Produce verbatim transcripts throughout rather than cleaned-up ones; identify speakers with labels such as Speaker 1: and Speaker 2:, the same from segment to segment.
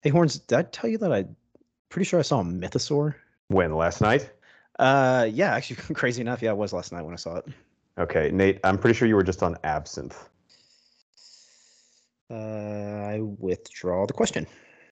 Speaker 1: Hey, Horns, did I tell you that I pretty sure I saw a Mythosaur?
Speaker 2: When? Last night?
Speaker 1: Uh, yeah, actually, crazy enough, yeah, it was last night when I saw it.
Speaker 2: Okay, Nate, I'm pretty sure you were just on absinthe.
Speaker 1: Uh, I withdraw the question.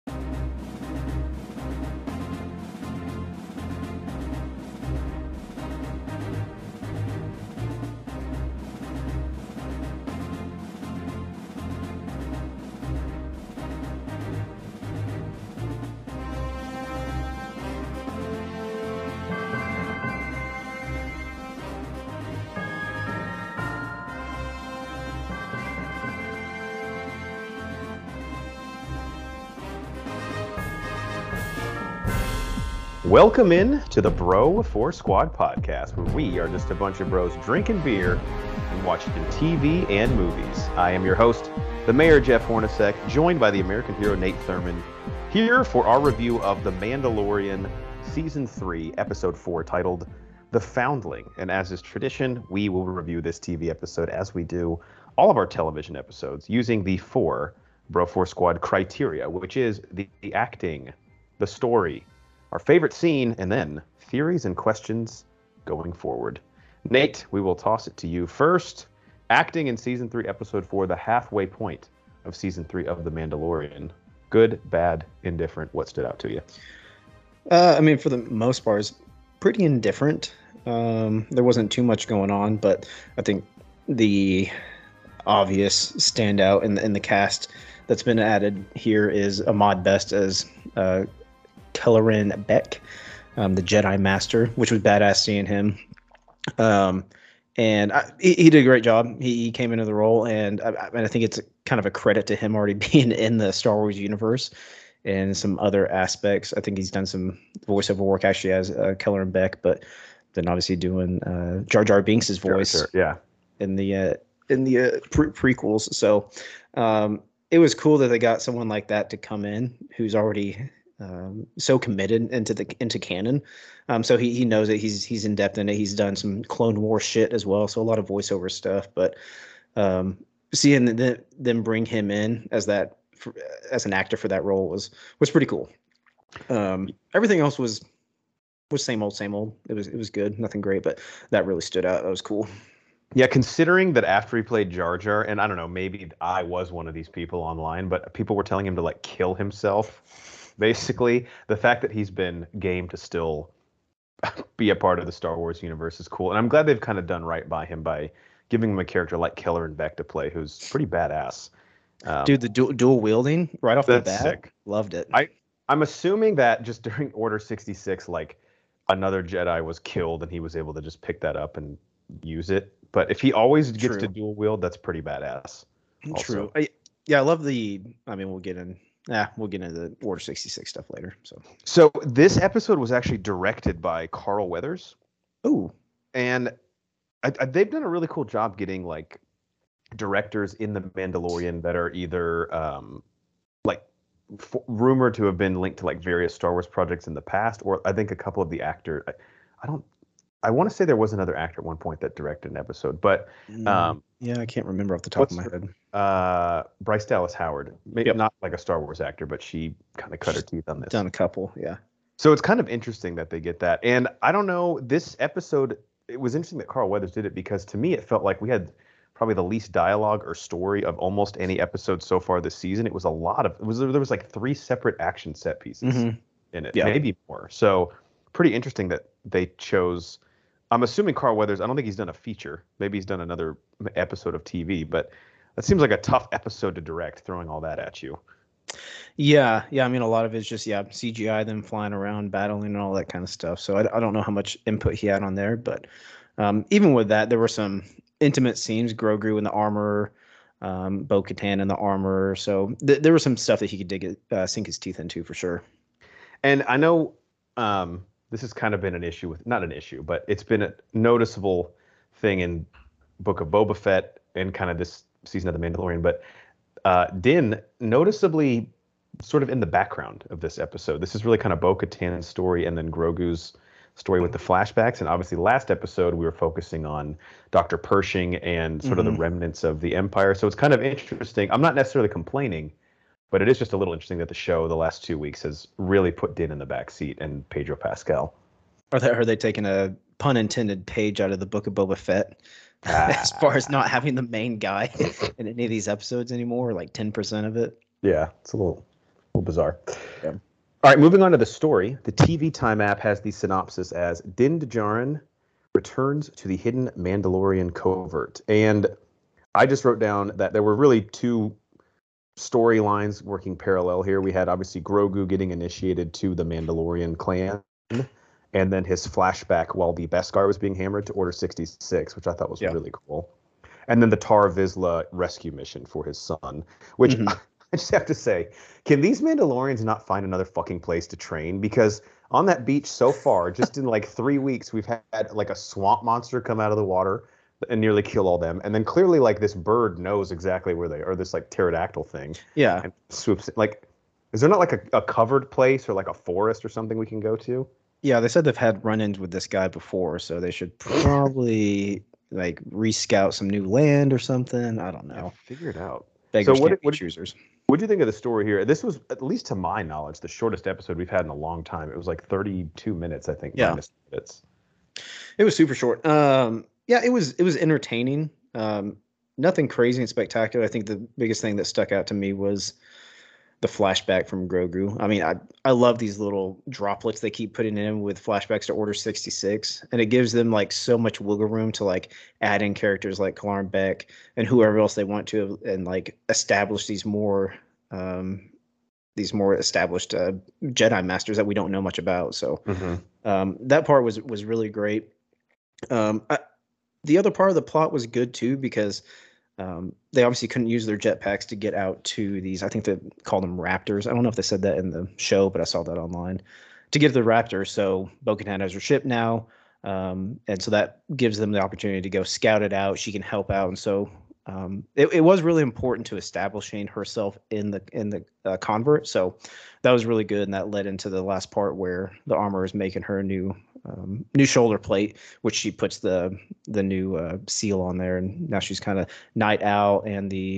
Speaker 2: Welcome in to the Bro four Squad podcast, where we are just a bunch of bros drinking beer and watching T V and movies. I am your host, the Mayor Jeff Hornacek, joined by the American hero Nate Thurman, here for our review of The Mandalorian Season three, Episode four, titled The Foundling. And as is tradition, we will review this T V episode as we do all of our television episodes, using the four Bro four Squad criteria, which is the, the acting, the story, our favorite scene, and then theories and questions going forward. Nate, we will toss it to you first. Acting in Season three, Episode four, the halfway point of Season three of The Mandalorian. Good, bad, indifferent. What stood out to you?
Speaker 1: Uh, I mean, for the most part, it's pretty indifferent. Um, there wasn't too much going on, but I think the obvious standout in the, in the cast that's been added here is Ahmad Best as uh, Kelleran Beck, um, the Jedi Master, which was badass seeing him. Um, and I, he, he did a great job. He, he came into the role, and I, I think it's kind of a credit to him already being in the Star Wars universe and some other aspects. I think he's done some voiceover work actually as uh, Kelleran Beck, but then obviously doing uh, Jar Jar Binks' voice
Speaker 2: Sure, sure, yeah.
Speaker 1: in the uh, in the uh, pre- prequels. So um, it was cool that they got someone like that to come in who's already um, so committed into the into canon. Um, so he he knows that he's he's in depth in it. He's done some Clone War shit as well, so a lot of voiceover stuff. But um, seeing the, them bring him in as that for, as an actor for that role was was pretty cool. Um, everything else was was same old, same old. It was it was good, nothing great, but that really stood out. That was cool.
Speaker 2: Yeah, considering that after he played Jar Jar, and I don't know, maybe I was one of these people online, but people were telling him to like kill himself. Basically, the fact that he's been game to still be a part of the Star Wars universe is cool, and I'm glad they've kind of done right by him by giving him a character like Kelleran Beck to play, who's pretty badass. Um,
Speaker 1: Dude, the dual, dual wielding right off the
Speaker 2: that's
Speaker 1: bat,
Speaker 2: sick.
Speaker 1: loved it.
Speaker 2: I I'm assuming that just during Order sixty-six, like another Jedi was killed, and he was able to just pick that up and use it. But if he always gets
Speaker 1: True.
Speaker 2: to dual wield, that's pretty badass. Also.
Speaker 1: True. I, yeah, I love the. I mean, we'll get in. Yeah, we'll get into the Order sixty-six stuff later. So.
Speaker 2: So this episode was actually directed by Carl Weathers.
Speaker 1: Ooh.
Speaker 2: And I, I, they've done a really cool job getting like directors in the Mandalorian that are either um, like f- rumored to have been linked to like various Star Wars projects in the past, or I think a couple of the actors. I, I don't. I want to say there was another actor at one point that directed an episode, but um,
Speaker 1: yeah, I can't remember off the top of my head.
Speaker 2: Uh, Bryce Dallas Howard, maybe
Speaker 1: Yep.
Speaker 2: not like a Star Wars actor, but she kind of cut her teeth on this.
Speaker 1: Done a couple, yeah.
Speaker 2: So it's kind of interesting that they get that, and I don't know. This episode, it was interesting that Carl Weathers did it because to me it felt like we had probably the least dialogue or story of almost any episode so far this season. It was a lot of it was there was like three separate action set pieces
Speaker 1: Mhm.
Speaker 2: in it,
Speaker 1: Yeah.
Speaker 2: maybe more. So pretty interesting that they chose. I'm assuming Carl Weathers, I don't think he's done a feature. Maybe he's done another episode of T V, but that seems like a tough episode to direct, throwing all that at you.
Speaker 1: Yeah, yeah. I mean, a lot of it's just, yeah, C G I, them flying around, battling, and all that kind of stuff. So I, I don't know how much input he had on there, but um, even with that, there were some intimate scenes. Grogu in the armor, um, Bo-Katan in the armor. So th- there was some stuff that he could dig it, uh, sink his teeth into for sure.
Speaker 2: And I know um, this has kind of been an issue with, not an issue, but it's been a noticeable thing in Book of Boba Fett and kind of this season of The Mandalorian. But uh, Din noticeably sort of in the background of this episode. This is really kind of Bo-Katan's story and then Grogu's story with the flashbacks. And obviously last episode we were focusing on Doctor Pershing and sort mm-hmm. of the remnants of the Empire. So it's kind of interesting. I'm not necessarily complaining, But it is just a little interesting that the show the last two weeks has really put Din in the back seat and Pedro Pascal.
Speaker 1: Are they, are they taking a pun intended page out of the Book of Boba Fett as far as not having the main guy in any of these episodes anymore, like ten percent of it?
Speaker 2: Yeah, it's a little, a little bizarre.
Speaker 1: Yeah.
Speaker 2: All right, moving on to the story. The T V Time app has the synopsis as Din Djarin returns to the hidden Mandalorian covert. And I just wrote down that there were really two storylines working parallel here. We had obviously Grogu getting initiated to the Mandalorian clan, and then his flashback while the Beskar was being hammered to Order sixty-six, which I thought was yeah. really cool. And then the Tar Vizsla rescue mission for his son, which mm-hmm. I just have to say, can these Mandalorians not find another fucking place to train? Because on that beach so far, just in like three weeks, we've had like a swamp monster come out of the water and nearly kill all them. And then clearly like this bird knows exactly where they are, this like pterodactyl thing.
Speaker 1: Yeah.
Speaker 2: And swoops in. Like, is there not like a, a covered place or like a forest or something we can go to?
Speaker 1: Yeah, they said they've had run-ins with this guy before, so they should probably like re-scout some new land or something. I don't know.
Speaker 2: Yeah, figure it out.
Speaker 1: Beggars so what, what choosers.
Speaker 2: What do you think of the story here? This was, at least to my knowledge, the shortest episode we've had in a long time. It was like thirty-two minutes, I think.
Speaker 1: Yeah.
Speaker 2: Minus minutes.
Speaker 1: It was super short. Um, yeah, it was it was entertaining. Um, nothing crazy and spectacular. I think the biggest thing that stuck out to me was the flashback from Grogu. I mean, I I love these little droplets they keep putting in with flashbacks to Order sixty-six, and it gives them like so much wiggle room to like add in characters like Kalarn Beck and whoever else they want to, and like establish these more um, these more established uh, Jedi masters that we don't know much about. So mm-hmm. um, that part was was really great. Um, I, the other part of the plot was good too, because Um, they obviously couldn't use their jetpacks to get out to these, I think they call them Raptors. I don't know if they said that in the show, but I saw that online. To get to the Raptors, so Bo-Katan has her ship now, um, and so that gives them the opportunity to go scout it out. She can help out, and so um, it, it was really important to establishing herself in the in the uh, convert. So that was really good, and that led into the last part where the armor is making her a new um, new shoulder plate, which she puts the the new uh, seal on there, and now she's kind of Night Owl and the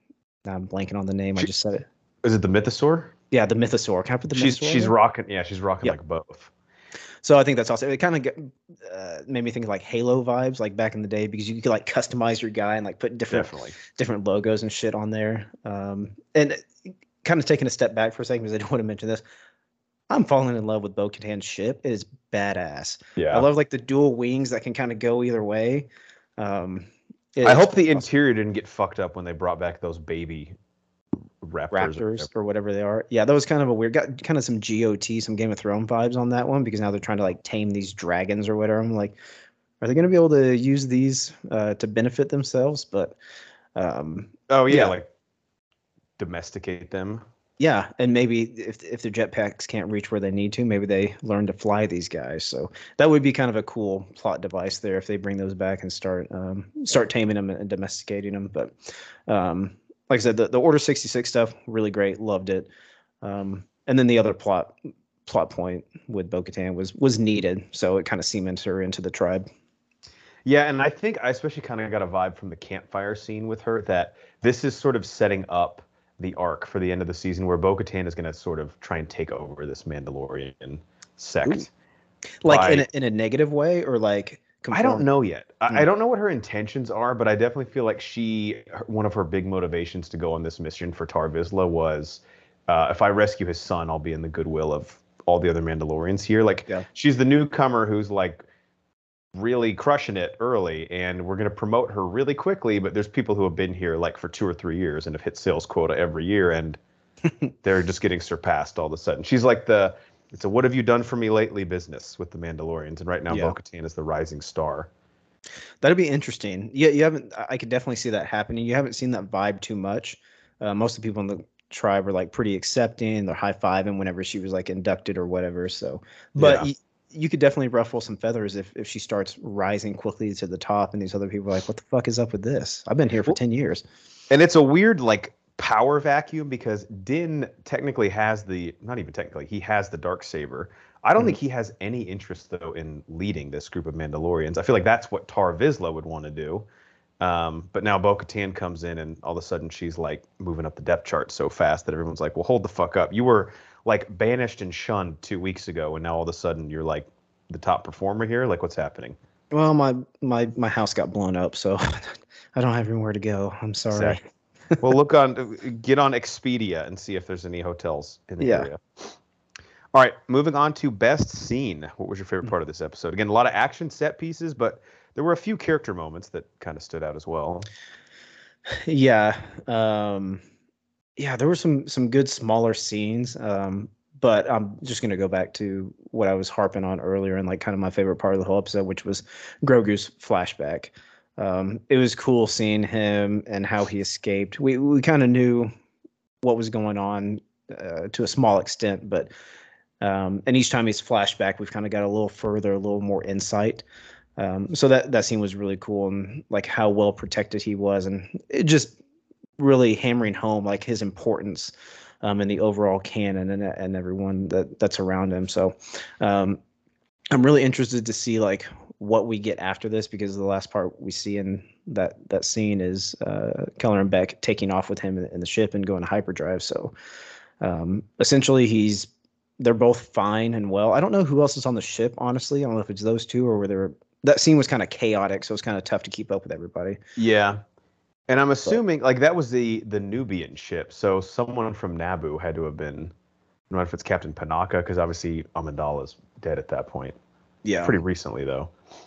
Speaker 1: I'm blanking on the name. She, I just said it.
Speaker 2: Is it the Mythosaur?
Speaker 1: Yeah, the Mythosaur. Can I put the
Speaker 2: she's
Speaker 1: Mythosaur?
Speaker 2: She's
Speaker 1: there?
Speaker 2: rocking. Yeah, she's rocking yep. like both.
Speaker 1: So I think that's awesome. It kind of uh, made me think of like Halo vibes, like back in the day, because you could like customize your guy and like put different
Speaker 2: Definitely.
Speaker 1: different logos and shit on there. Um, and kind of taking a step back for a second, because I don't want to mention this. I'm falling in love with Bo-Katan's ship. It is badass.
Speaker 2: Yeah,
Speaker 1: I love like the dual wings that can kind of go either way. Um,
Speaker 2: I hope the awesome. interior didn't get fucked up when they brought back those baby Raptors,
Speaker 1: Raptors or, or whatever they are. Yeah, that was kind of a weird, got kind of some G O T, some Game of Thrones vibes on that one, because now they're trying to like tame these dragons or whatever. I'm like, are they going to be able to use these uh, to benefit themselves? But um,
Speaker 2: oh yeah, yeah, like domesticate them.
Speaker 1: Yeah, and maybe if if their jetpacks can't reach where they need to, maybe they learn to fly these guys. So that would be kind of a cool plot device there if they bring those back and start um, start taming them and domesticating them. But um, like I said, the, the Order sixty-six stuff, really great, loved it. Um, and then the other plot plot point with Bo-Katan was was needed, so it kind of cemented her into the tribe.
Speaker 2: Yeah, and I think I especially kind of got a vibe from the campfire scene with her that this is sort of setting up the arc for the end of the season where Bo-Katan is going to sort of try and take over this Mandalorian sect.
Speaker 1: Ooh. Like by, in a, in a negative way, or like
Speaker 2: conform- I don't know yet. I, mm. I don't know what her intentions are, but I definitely feel like she, one of her big motivations to go on this mission for Tar Vizsla was, uh, if I rescue his son, I'll be in the goodwill of all the other Mandalorians here. Like yeah. she's the newcomer who's like really crushing it early, and we're going to promote her really quickly, but there's people who have been here like for two or three years and have hit sales quota every year, and they're just getting surpassed all of a sudden. She's like the, it's a what have you done for me lately business with the Mandalorians, and right now yeah. Bo-Katan is the rising star.
Speaker 1: That'd be interesting. Yeah, you haven't, I could definitely see that happening. You haven't seen that vibe too much. Uh, most of the people in the tribe are like pretty accepting, they're high-fiving whenever she was like inducted or whatever, so, but yeah. y- you could definitely ruffle some feathers if, if she starts rising quickly to the top, and these other people are like, what the fuck is up with this? I've been here for well, ten years.
Speaker 2: And it's a weird like power vacuum, because Din technically has the, not even technically, he has the Darksaber. I don't mm-hmm. think he has any interest though in leading this group of Mandalorians. I feel like that's what Tar Vizsla would want to do. Um, but now Bo-Katan comes in, and all of a sudden she's like moving up the depth chart so fast that everyone's like, "Well, hold the fuck up! You were like banished and shunned two weeks ago, and now all of a sudden you're like the top performer here. Like, what's happening?"
Speaker 1: Well, my my my house got blown up, so I don't have anywhere to go. I'm sorry.
Speaker 2: Exactly. Well, look on, get on Expedia and see if there's any hotels in the
Speaker 1: Yeah.
Speaker 2: area. All right, moving on to best scene. What was your favorite part of this episode? Again, a lot of action set pieces, but there were a few character moments that kind of stood out as well.
Speaker 1: Yeah. Um, yeah, there were some some good smaller scenes. Um, but I'm just gonna go back to what I was harping on earlier and like kind of my favorite part of the whole episode, which was Grogu's flashback. Um, it was cool seeing him and how he escaped. We we kind of knew what was going on uh, to a small extent, but um, and each time he's flashback, we've kind of got a little further, a little more insight. Um, so that that scene was really cool, and like how well protected he was, and it just really hammering home like his importance um, in the overall canon and and everyone that that's around him. So um, I'm really interested to see like what we get after this, because the last part we see in that that scene is uh, Keller and Beck taking off with him in, in the ship and going to hyperdrive. So um, essentially, he's they're both fine and well. I don't know who else is on the ship, honestly. I don't know if it's those two or whether that scene was kind of chaotic, so it's kind of tough to keep up with everybody.
Speaker 2: Yeah. And I'm assuming but, like that was the the Nubian ship, so someone from Naboo had to have been. I don't know if it's Captain Panaka, because obviously Amidala's dead at that point.
Speaker 1: Yeah.
Speaker 2: Pretty recently though.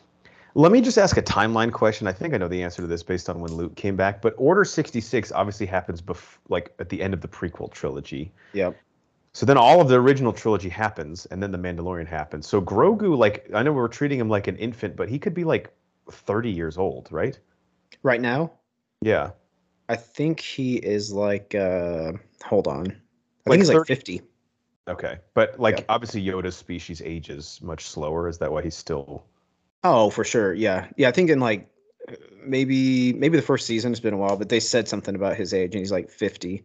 Speaker 2: Let me just ask a timeline question. I think I know the answer to this based on when Luke came back, but Order sixty-six obviously happens bef- like at the end of the prequel trilogy.
Speaker 1: Yep.
Speaker 2: So then all of the original trilogy happens, and then the Mandalorian happens. So Grogu, like, I know we're treating him like an infant, but he could be like thirty years old, right?
Speaker 1: Right now?
Speaker 2: Yeah.
Speaker 1: I think he is like, uh, hold on. I
Speaker 2: Like
Speaker 1: think he's
Speaker 2: thirty
Speaker 1: like fifty.
Speaker 2: Okay. But like,
Speaker 1: Yeah.
Speaker 2: obviously Yoda's species ages much slower. Is that why he's still...
Speaker 1: Oh, for sure. Yeah. Yeah. I think in like maybe, maybe the first season, it's been a while, but they said something about his age and he's like fifty.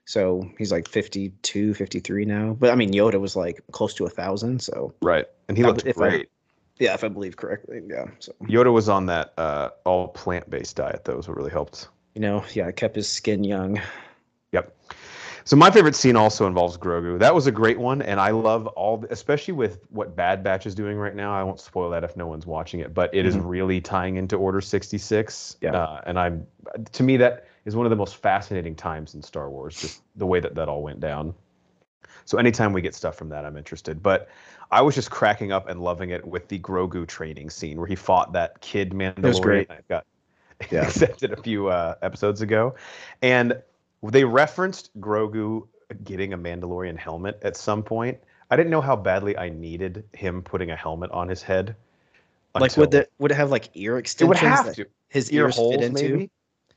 Speaker 1: So he's like fifty-two, fifty-three now. But I mean, Yoda was like close to a thousand. So
Speaker 2: Right. And he looked
Speaker 1: if
Speaker 2: great.
Speaker 1: I, yeah, if I believe correctly. Yeah. So
Speaker 2: Yoda was on that uh, all plant-based diet. That was what really helped.
Speaker 1: you know, yeah, it kept his skin young.
Speaker 2: Yep. So my favorite scene also involves Grogu. That was a great one, and I love all, especially with what Bad Batch is doing right now. I won't spoil that if no one's watching it, but it mm-hmm. is really tying into Order sixty-six.
Speaker 1: Yeah.
Speaker 2: Uh, and I'm, to me, that is one of the most fascinating times in Star Wars, just the way that that all went down. So anytime we get stuff from that, I'm interested. But I was just cracking up and loving it with the Grogu training scene where he fought that kid Mandalorian. It
Speaker 1: was great.
Speaker 2: I got
Speaker 1: yeah.
Speaker 2: accepted a few uh, episodes ago, and they referenced Grogu getting a Mandalorian helmet at some point. I didn't know how badly I needed him putting a helmet on his head.
Speaker 1: Like would that would it have like ear extensions?
Speaker 2: It would have to.
Speaker 1: His
Speaker 2: ear
Speaker 1: ears
Speaker 2: holes,
Speaker 1: fit into?
Speaker 2: maybe.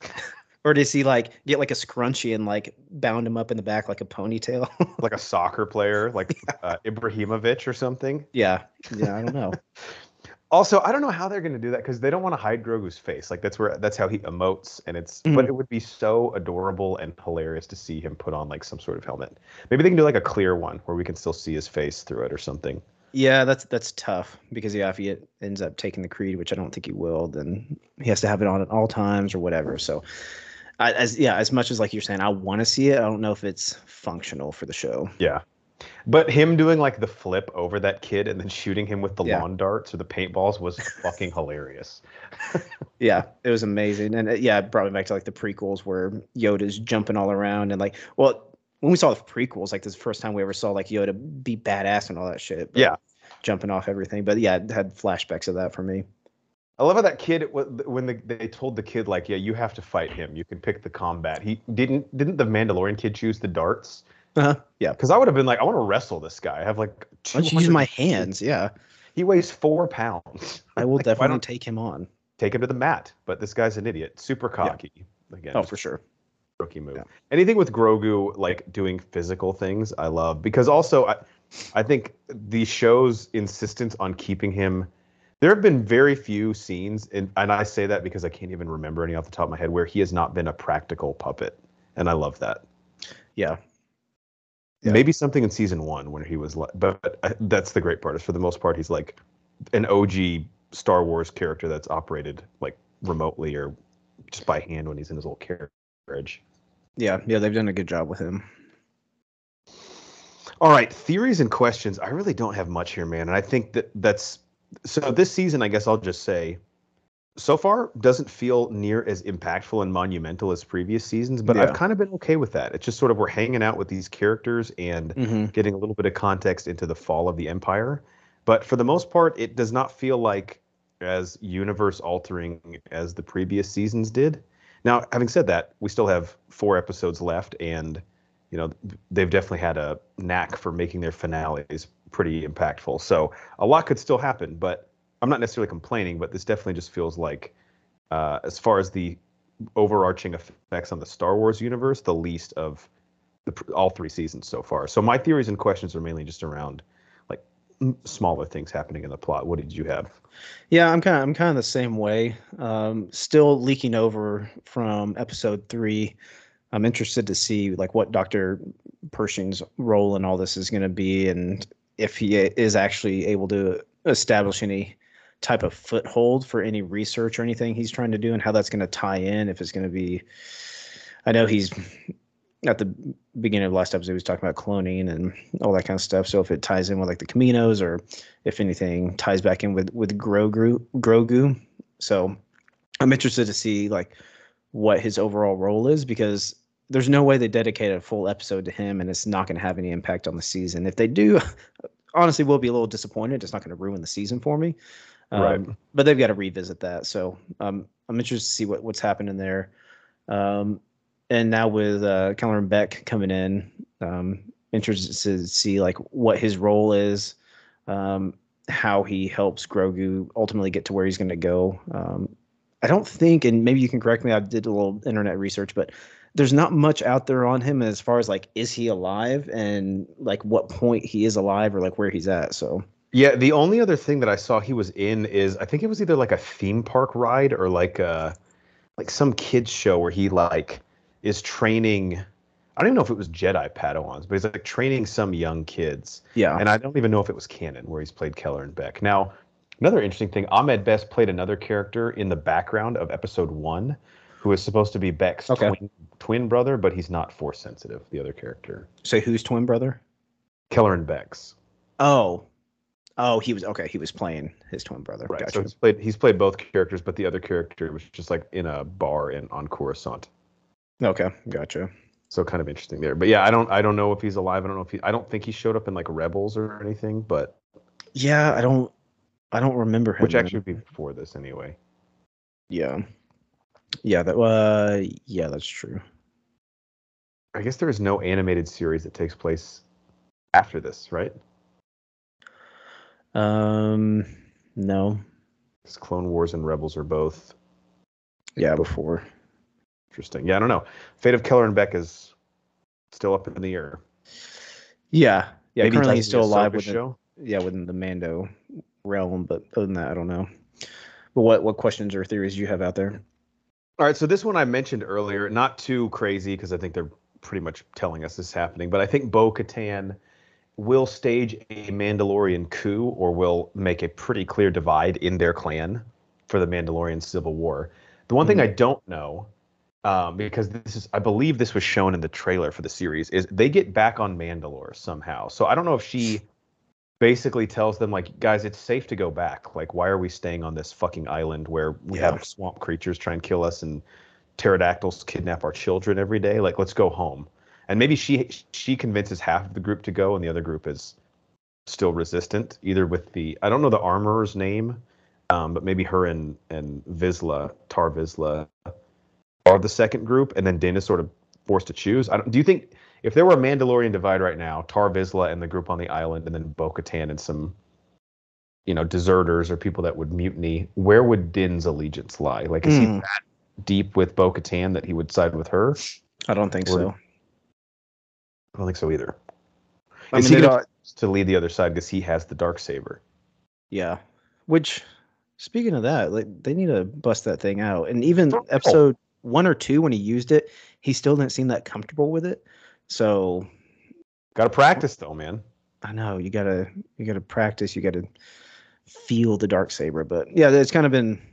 Speaker 1: Or does he like get like a scrunchie and like bound him up in the back like a ponytail?
Speaker 2: Like a soccer player, like
Speaker 1: yeah.
Speaker 2: uh, Ibrahimovic or something?
Speaker 1: Yeah. Yeah, I don't know.
Speaker 2: Also, I don't know how they're going to do that because they don't want to hide Grogu's face. Like that's where that's how he emotes, and it's. Mm-hmm. But it would be so adorable and hilarious to see him put on like some sort of helmet. Maybe they can do like a clear one where we can still see his face through it or something.
Speaker 1: Yeah, that's that's tough because yeah, if he ends up taking the creed, which I don't think he will, then he has to have it on at all times or whatever. So, I, as yeah, as much as like you're saying, I want to see it. I don't know if it's functional for the show.
Speaker 2: Yeah. But him doing like the flip over that kid and then shooting him with the
Speaker 1: yeah.
Speaker 2: lawn darts or the paintballs was fucking hilarious.
Speaker 1: Yeah, it was amazing. And it, yeah, it brought me back to like the prequels where Yoda's jumping all around and like, well, when we saw the prequels, like this is the first time we ever saw like Yoda be badass and all that shit.
Speaker 2: Yeah.
Speaker 1: Jumping off everything. But yeah, it had flashbacks of that for me.
Speaker 2: I love how that kid, when the, they told the kid like, yeah, you have to fight him. You can pick the combat. He didn't, didn't the Mandalorian kid choose the darts?
Speaker 1: Uh-huh. Yeah.
Speaker 2: Because I would have been like, I want to wrestle this guy. I have like
Speaker 1: two hundred. Let's use my hands. Yeah.
Speaker 2: He weighs four pounds.
Speaker 1: I will like, definitely take him on.
Speaker 2: Take him to the mat. But this guy's an idiot. Super cocky. Yeah. Again.
Speaker 1: Oh, for sure.
Speaker 2: Rookie move. Yeah. Anything with Grogu, like doing physical things, I love. Because also, I, I think the show's insistence on keeping him. There have been very few scenes, and, and I say that because I can't even remember any off the top of my head, where he has not been a practical puppet. And I love that.
Speaker 1: Yeah. Yeah.
Speaker 2: Maybe something in season one when he was like, but I, that's the great part is for the most part, he's like an O G Star Wars character that's operated like remotely or just by hand when he's in his little carriage.
Speaker 1: Yeah, yeah, they've done a good job with him.
Speaker 2: All right, theories and questions. I really don't have much here, man. And I think that that's so this season, I guess I'll just say, so far doesn't feel near as impactful and monumental as previous seasons, but
Speaker 1: Yeah.
Speaker 2: I've kind of been okay with that. It's just sort of we're hanging out with these characters and
Speaker 1: Mm-hmm.
Speaker 2: getting a little bit of context into the fall of the Empire. But for the most part, it does not feel like as universe altering as the previous seasons did. Now, having said that, we still have four episodes left, and you know they've definitely had a knack for making their finales pretty impactful. So a lot could still happen, but I'm not necessarily complaining, but this definitely just feels like, uh, as far as the overarching effects on the Star Wars universe, the least of the, all three seasons so far. So my theories and questions are mainly just around like m- smaller things happening in the plot. What did you have?
Speaker 1: Yeah, I'm kind of I'm kind of the same way. Um, still leaking over from episode three. I'm interested to see like what Doctor Pershing's role in all this is going to be, and if he is actually able to establish any type of foothold for any research or anything he's trying to do, and how that's going to tie in. If it's going to be, I know he's at the beginning of the last episode, he was talking about cloning and all that kind of stuff. So if it ties in with like the Caminos, or if anything ties back in with with Grogu, Grogu. So I'm interested to see like what his overall role is, because there's no way they dedicate a full episode to him and it's not going to have any impact on the season. If they do, honestly, we'll be a little disappointed. It's not going to ruin the season for me. Um,
Speaker 2: Right.
Speaker 1: But they've got to revisit that. So um, I'm interested to see what, what's happening there. Um, and now with uh, Kelleran Beck coming in, um, interested to see like what his role is, um, how he helps Grogu ultimately get to where he's going to go. Um, I don't think, and maybe you can correct me, I did a little internet research, but there's not much out there on him as far as like, is he alive, and like what point he is alive, or like where he's at. So
Speaker 2: Yeah, the only other thing that I saw he was in is I think it was either like a theme park ride or like a like some kids show where he like is training. I don't even know if it was Jedi Padawans, but he's like training some young kids.
Speaker 1: yeah.
Speaker 2: And I don't even know if it was canon where he's played Kelleran Beck. Now, another interesting thing, Ahmed Best played another character in the background of episode one who is supposed to be Beck's
Speaker 1: Okay.
Speaker 2: twin twin brother, but he's not force sensitive, the other character.
Speaker 1: Say who's twin brother?
Speaker 2: Kelleran Beck's.
Speaker 1: Oh, oh, he was okay. He was playing his twin brother.
Speaker 2: Right.
Speaker 1: Gotcha.
Speaker 2: So he's played he's played both characters, but the other character was just like in a bar in on Coruscant.
Speaker 1: Okay, gotcha.
Speaker 2: So kind of interesting there. But yeah, I don't I don't know if he's alive. I don't know if he I don't think he showed up in like Rebels or anything, but
Speaker 1: Yeah, I don't, I don't remember him.
Speaker 2: which actually would be before this anyway.
Speaker 1: Yeah, yeah, that uh, yeah, that's true.
Speaker 2: I guess there is no animated series that takes place after this, right?
Speaker 1: Um, no,
Speaker 2: Because Clone Wars and Rebels are both
Speaker 1: yeah, before.
Speaker 2: interesting. Yeah, I don't know. Fate of Kelleran Beck is still up in the air.
Speaker 1: Yeah, yeah.
Speaker 2: Maybe
Speaker 1: Currently,
Speaker 2: he
Speaker 1: he's
Speaker 2: does
Speaker 1: still
Speaker 2: the
Speaker 1: alive
Speaker 2: Ahsoka
Speaker 1: within,
Speaker 2: show.
Speaker 1: yeah, within the Mando realm. But other than that, I don't know. But what what questions or theories do you have out there?
Speaker 2: All right, so this one I mentioned earlier, not too crazy because I think they're pretty much telling us this is happening, but I think Bo-Katan will stage a Mandalorian coup or will make a pretty clear divide in their clan for the Mandalorian Civil War. The one
Speaker 1: Mhm.
Speaker 2: thing I don't know, um, because this is, I believe this was shown in the trailer for the series, is they get back on Mandalore somehow. So I don't know if she basically tells them, like, guys, it's safe to go back. Like, why are we staying on this fucking island where we
Speaker 1: Yeah.
Speaker 2: have swamp creatures try and kill us and pterodactyls kidnap our children every day? Like, let's go home. And maybe she she convinces half of the group to go and the other group is still resistant, either with the, I don't know the armorer's name, um, but maybe her and, and Vizsla, Tar Vizsla, are the second group, and then Din is sort of forced to choose. I don't, do you think if there were a Mandalorian divide right now, Tar Vizsla and the group on the island, and then Bo-Katan and some, you know, deserters or people that would mutiny, where would Din's allegiance lie? Like, is he
Speaker 1: Mm.
Speaker 2: that deep with Bo-Katan that he would side with her?
Speaker 1: I don't think
Speaker 2: Or-
Speaker 1: so.
Speaker 2: I don't think so either.
Speaker 1: I
Speaker 2: Is
Speaker 1: mean,
Speaker 2: he
Speaker 1: they
Speaker 2: gonna
Speaker 1: don't-
Speaker 2: choose to lead the other side because he has the dark saber?
Speaker 1: Yeah. Which, speaking of that, like they need to bust that thing out. And even
Speaker 2: For real.
Speaker 1: episode one or two, when he used it, he still didn't seem that comfortable with it. So
Speaker 2: Got to practice though, man.
Speaker 1: I know you gotta you gotta practice. You gotta feel the dark saber. But yeah, it's kind of been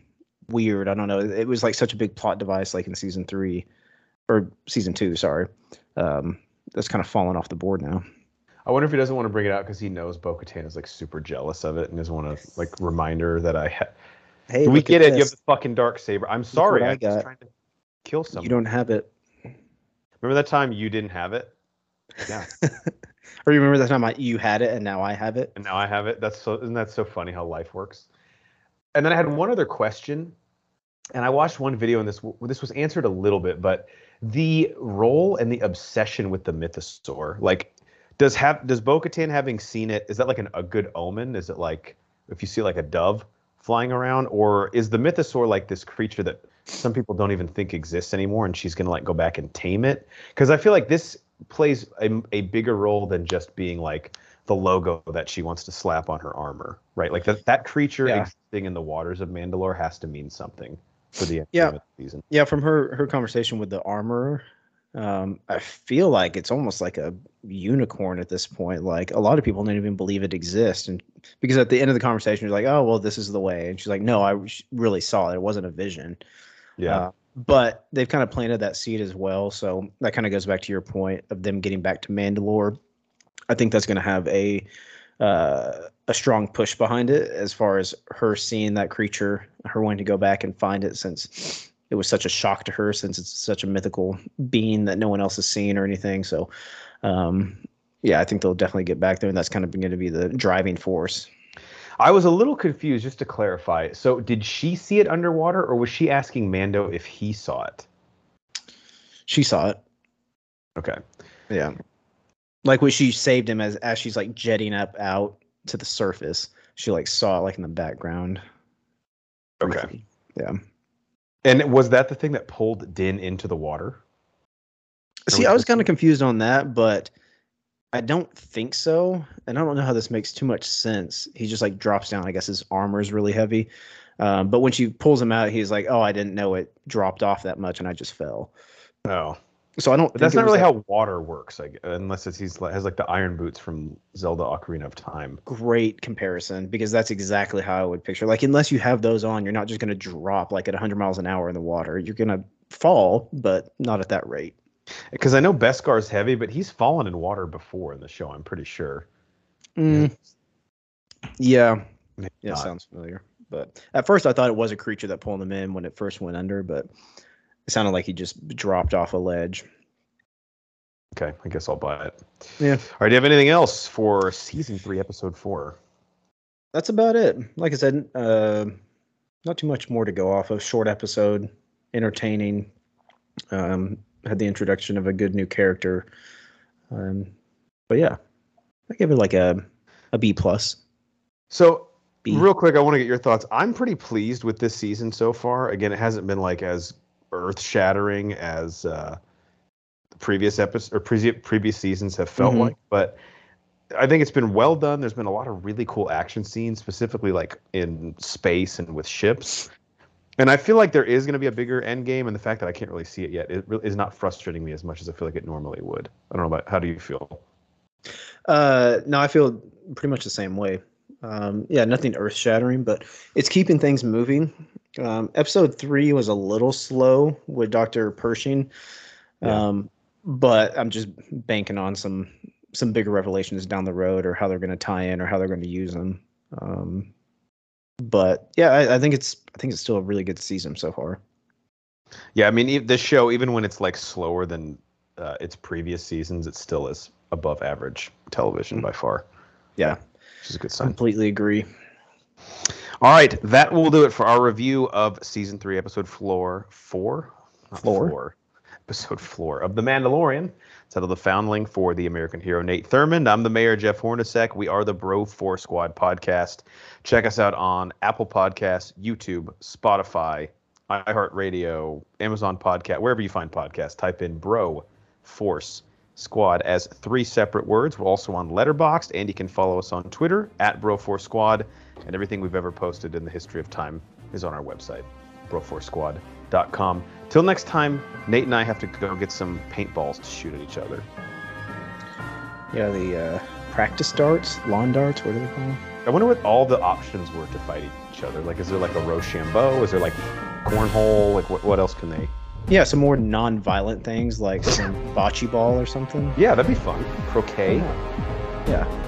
Speaker 1: weird. I don't know. It was like such a big plot device, like in season three or season two. Sorry, um, that's kind of fallen off the board now.
Speaker 2: I wonder if he doesn't want to bring it out because he knows Bo-Katan is like super jealous of it and doesn't want to like remind her that I. Ha-
Speaker 1: hey,
Speaker 2: we get it.
Speaker 1: This.
Speaker 2: You have the fucking dark saber. I'm sorry. I, I was trying to kill someone.
Speaker 1: You don't have it.
Speaker 2: Remember that time you didn't have it? Yeah.
Speaker 1: Or you remember that time I, you had it and now I have it?
Speaker 2: And now I have it. That's so. Isn't that so funny how life works? And then I had one other question, and I watched one video, and this this was answered a little bit, but the role and the obsession with the mythosaur, like. Does have does Bo-Katan having seen it, is that like an, a good omen? Is it like if you see like a dove flying around, or is the mythosaur like this creature that some people don't even think exists anymore, and she's gonna like go back and tame it? Because I feel like this plays a, a bigger role than just being like the logo that she wants to slap on her armor, right? Like that that creature yeah. existing in the waters of Mandalore has to mean something for the end
Speaker 1: yeah.
Speaker 2: of the season.
Speaker 1: Yeah, from her her conversation with the armorer. Um, I feel like it's almost like a unicorn at this point. Like a lot of people don't even believe it exists, and because at the end of the conversation, you're like, "Oh, well, this is the way," and she's like, "No, I really saw it. It wasn't a vision."
Speaker 2: Yeah. Uh,
Speaker 1: but they've kind of planted that seed as well, so that kind of goes back to your point of them getting back to Mandalore. I think that's going to have a uh, a strong push behind it as far as her seeing that creature, her wanting to go back and find it since. It was such a shock to her since it's such a mythical being that no one else has seen or anything. So, um, yeah, I think they'll definitely get back there, and that's kind of going to be the driving force.
Speaker 2: I was a little confused, just to clarify. So did she see it underwater, or was she asking Mando if he saw it?
Speaker 1: She saw it.
Speaker 2: Okay.
Speaker 1: Yeah. Like when she saved him as, as she's like jetting up out to the surface, she like saw it like in the background.
Speaker 2: Okay.
Speaker 1: Briefly. Yeah.
Speaker 2: And was that the thing that pulled Din into the water?
Speaker 1: See, I was kind of confused on that, but I don't think so. And I don't know how this makes too much sense. He just like drops down. I guess his armor is really heavy. Um, but when she pulls him out, he's like, "Oh, I didn't know it dropped off that much, and I just fell."
Speaker 2: Oh,
Speaker 1: so I don't.
Speaker 2: But that's not really like, how water works, like, unless it's he's has like the iron boots from Zelda: Ocarina of Time.
Speaker 1: Great comparison, because that's exactly how I would picture. Like, unless you have those on, you're not just going to drop like at one hundred miles an hour in the water. You're going to fall, but not at that rate.
Speaker 2: Because I know Beskar's heavy, but he's fallen in water before in the show. I'm pretty sure.
Speaker 1: Mm. Yeah,
Speaker 2: Maybe
Speaker 1: yeah,
Speaker 2: not.
Speaker 1: Sounds familiar. But at first, I thought it was a creature that pulled him in when it first went under, but it sounded like he just dropped off a ledge.
Speaker 2: Okay, I guess I'll buy it.
Speaker 1: Yeah.
Speaker 2: All right, do you have anything else for season three, episode four?
Speaker 1: That's about it. Like I said, uh, not too much more to go off of. Short episode, entertaining. Um, had the introduction of a good new character. Um, but yeah, I give it like a a B plus.
Speaker 2: So.
Speaker 1: B.
Speaker 2: Real quick, I want to get your thoughts. I'm pretty pleased with this season so far. Again, it hasn't been like as earth-shattering as uh, the previous episodes or pre- previous seasons have felt mm-hmm. like, but I think it's been well done. There's been a lot of really cool action scenes, specifically like in space and with ships. And I feel like there is going to be a bigger end game, and the fact that I can't really see it yet it really is not frustrating me as much as I feel like it normally would. I don't know about how do you feel?
Speaker 1: Uh, no, I feel pretty much the same way. Um, yeah, nothing earth-shattering, but it's keeping things moving. Um, episode three was a little slow with Doctor Pershing, um, yeah. but I'm just banking on some some bigger revelations down the road, or how they're going to tie in, or how they're going to use them. Um, but yeah, I, I think it's I think it's still a really good season so far.
Speaker 2: Yeah, I mean, this show, even when it's like slower than uh, its previous seasons, it still is above average television by far.
Speaker 1: Yeah.
Speaker 2: Which is a good sign.
Speaker 1: Completely agree.
Speaker 2: All right, that will do it for our review of season three, episode floor four,
Speaker 1: Not floor,
Speaker 2: floor episode floor of The Mandalorian. Titled "The Foundling" for the American hero Nate Thurmond. I'm the mayor, Jeff Hornacek. We are the Bro four Squad podcast. Check us out on Apple Podcasts, YouTube, Spotify, iHeartRadio, Amazon Podcast, wherever you find podcasts. Type in Bro Force Squad as three separate words. We're also on Letterboxd, and you can follow us on Twitter at Bro four Squad, and everything we've ever posted in the history of time is on our website, bro four squad dot com. Till next time, Nate and I have to go get some paintballs to shoot at each other.
Speaker 1: Yeah, the uh, practice darts, lawn darts, what do they call them?
Speaker 2: I wonder what all the options were to fight each each other? Like, is there like a Rochambeau? Is there like cornhole? Like, what, what else can they?
Speaker 1: Yeah, some more non-violent things like some bocce ball or something.
Speaker 2: Yeah, that'd be fun. Croquet.
Speaker 1: Yeah.